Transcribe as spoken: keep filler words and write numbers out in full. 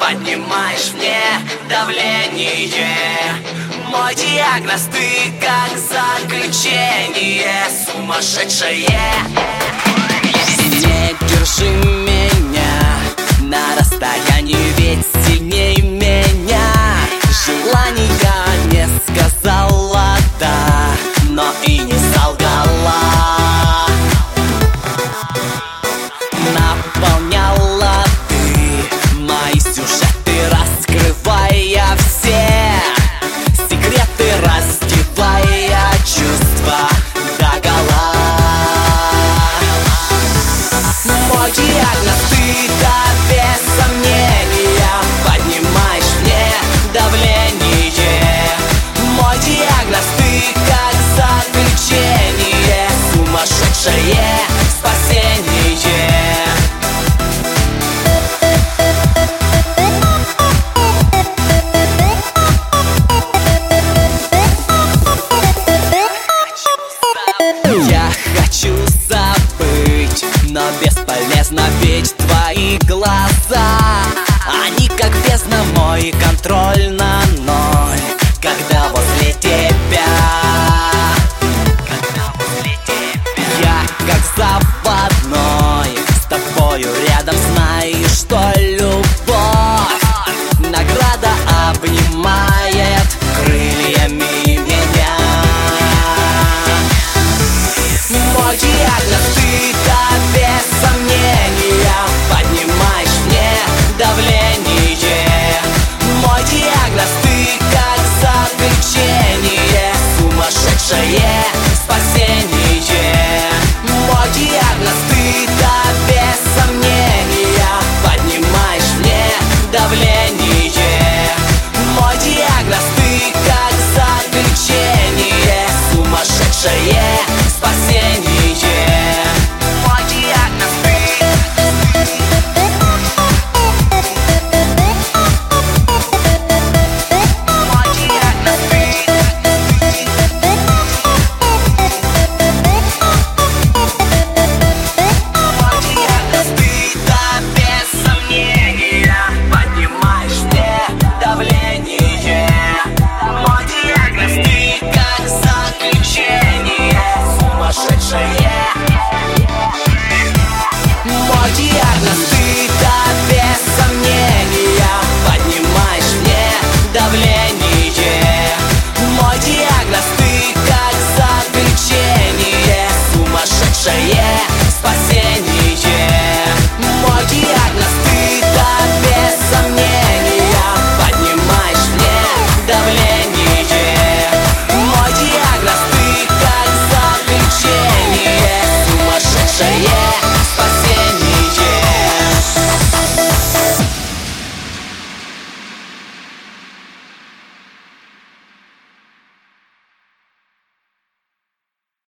поднимаешь мне давление. Мой диагноз ты как заключение сумасшедшее. Не держи меня на расстоянии, ведь сильней меня. Желания не сказала да, но и не солгала. Наполняла ты мои сюжеты, раскрывая все секреты, раздевая чувства догола. Мой диагноз ты да без сомнения поднимаешь мне давление. Мой диагноз ты как заключение сумасшедшее спасение. Я хочу забыть, но бесполезно, ведь твои глаза, они как бездна, мой контроль